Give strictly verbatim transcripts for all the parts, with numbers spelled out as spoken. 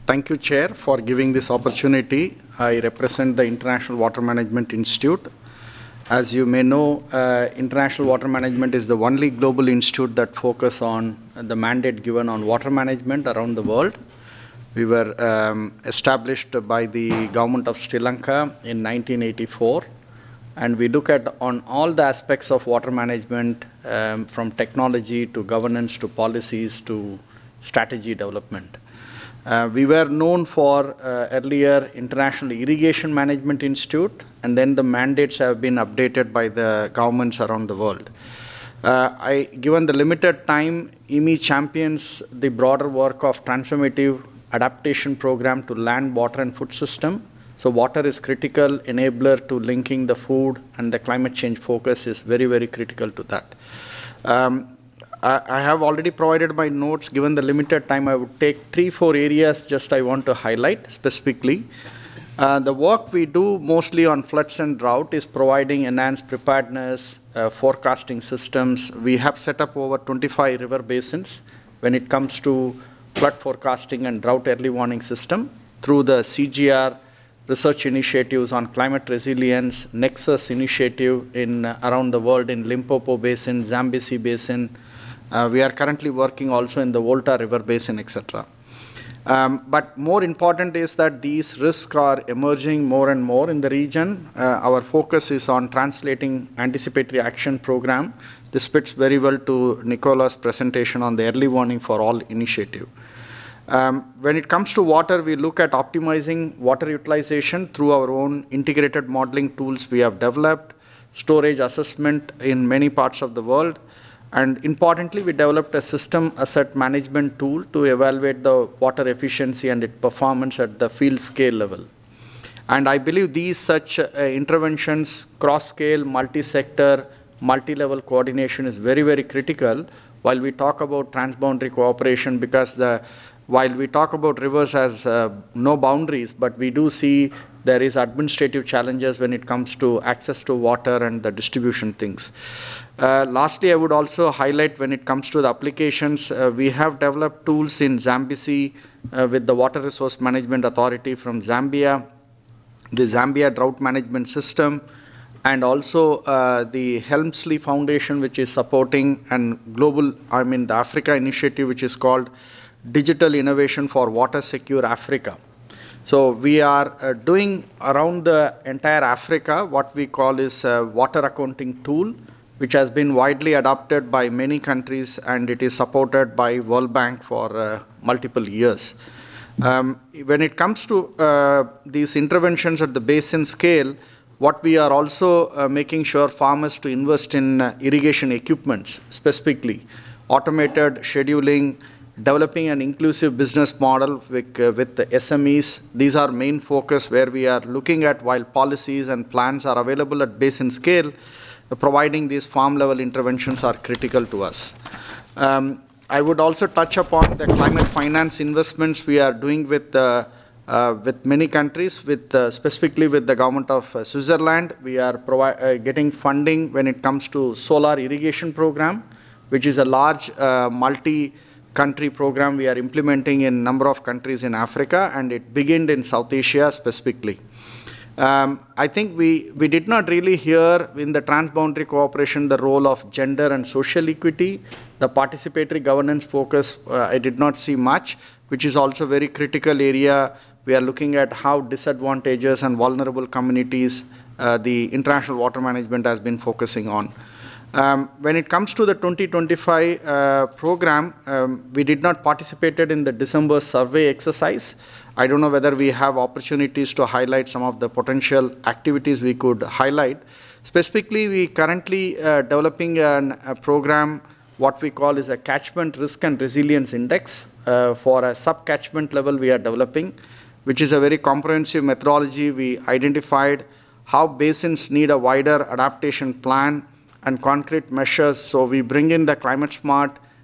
Thank you, Chair, for giving this opportunity. I represent the International Water Management Institute. As you may know, uh, International Water Management is the only global institute that focuses on the mandate given on water management around the world. We were um, established by the government of Sri Lanka in nineteen eighty-four, and we look at on all the aspects of water management, um, from technology to governance to policies to strategy development. Uh, we were known for uh, earlier International Irrigation Management Institute, and then the mandates have been updated by the governments around the world. Uh, I, given the limited time, I M I champions the broader work of transformative adaptation program to land, water, and food system. So water is critical enabler to linking the food, and the climate change focus is very, very critical to that. Um, I, I have already provided my notes. Given the limited time, I would take three, four areas just I want to highlight specifically. Uh, the work we do mostly on floods and drought is providing enhanced preparedness, uh, forecasting systems. We have set up over twenty-five river basins when it comes to flood forecasting and drought early warning system through the C G R research initiatives on climate resilience, Nexus initiative in uh, around the world in Limpopo Basin, Zambezi Basin. Uh, we are currently working also in the Volta River Basin, et cetera. Um, but more important is that these risks are emerging more and more in the region. Uh, our focus is on translating anticipatory action program. This fits very well to Nicola's presentation on the early warning for all initiative. Um, when it comes to water, we look at optimizing water utilization through our own integrated modeling tools we have developed, storage assessment in many parts of the world, and importantly, we developed a system asset management tool to evaluate the water efficiency and its performance at the field scale level. And I believe these such uh, interventions, cross-scale, multi-sector, multi-level coordination is very, very critical while we talk about transboundary cooperation, because the while we talk about rivers as uh, no boundaries, but we do see there is administrative challenges when it comes to access to water and the distribution things. Uh, lastly, I would also highlight when it comes to the applications, uh, we have developed tools in Zambezi uh, with the Water Resource Management Authority from Zambia, the Zambia Drought Management System, and also uh, the Helmsley Foundation, which is supporting and global, I mean the Africa initiative, which is called Digital Innovation for Water Secure Africa. So we are uh, doing around the entire Africa what we call is a water accounting tool, which has been widely adopted by many countries, and it is supported by World Bank for uh, multiple years. Um, when it comes to uh, these interventions at the basin scale, what we are also uh, making sure farmers to invest in uh, irrigation equipments, specifically automated scheduling, developing an inclusive business model with, uh, with the S M Es. These are main focus where we are looking at, while policies and plans are available at basin scale, uh, providing these farm level interventions are critical to us. Um, I would also touch upon the climate finance investments we are doing with uh, uh, with many countries, with uh, specifically with the government of uh, Switzerland. We are uh, getting funding when it comes to solar irrigation program, which is a large uh, multi-country program we are implementing in a number of countries in Africa, and it began in South Asia specifically. Um, I think we, we did not really hear in the transboundary cooperation the role of gender and social equity. The participatory governance focus, uh, I did not see much, which is also a very critical area. We are looking at how disadvantages and vulnerable communities uh, the international water management has been focusing on. Um, when it comes to the twenty twenty-five uh, program, um, we did not participate in the December survey exercise. I don't know whether we have opportunities to highlight some of the potential activities we could highlight. Specifically, we currently uh, developing an, a program, what we call is a catchment risk and resilience index. Uh, for a sub-catchment level we are developing, which is a very comprehensive methodology. We identified how basins need a wider adaptation plan and concrete measures. So we bring in the climate smart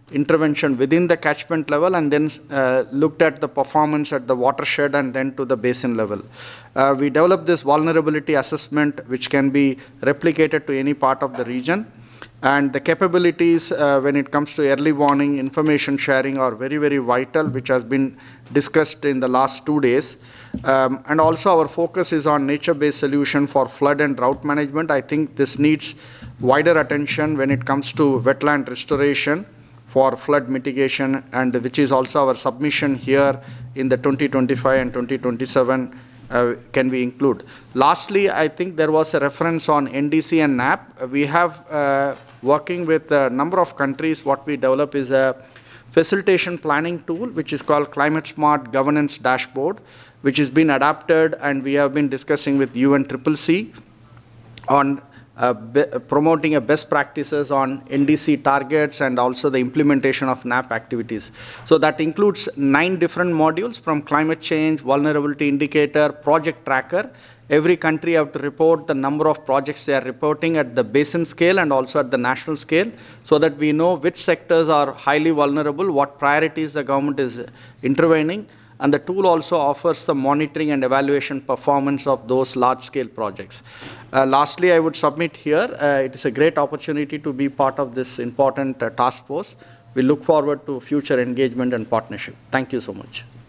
intervention within the catchment level and then uh, looked at the performance at the watershed and then to the basin level. Uh, we developed this vulnerability assessment which can be replicated to any part of the region. And the capabilities uh, when it comes to early warning, information sharing are very, very vital, which has been discussed in the last two days. Um, and also our focus is on nature-based solution for flood and drought management. I think this needs wider attention when it comes to wetland restoration for flood mitigation, and which is also our submission here in the twenty twenty-five and twenty twenty-seven uh, can we include. Lastly, I think there was a reference on N D C and N A P. We have uh, working with a number of countries, what we develop is a facilitation planning tool, which is called Climate Smart Governance Dashboard, which has been adapted, and we have been discussing with U N C C C on uh, be, promoting a best practices on N D C targets and also the implementation of N A P activities. So that includes nine different modules from climate change, vulnerability indicator, project tracker. Every country have to report the number of projects they are reporting at the basin scale and also at the national scale, so that we know which sectors are highly vulnerable, what priorities the government is intervening. And the tool also offers the monitoring and evaluation performance of those large-scale projects. Uh, lastly, I would submit here, uh, it is a great opportunity to be part of this important uh, task force. We look forward to future engagement and partnership. Thank you so much.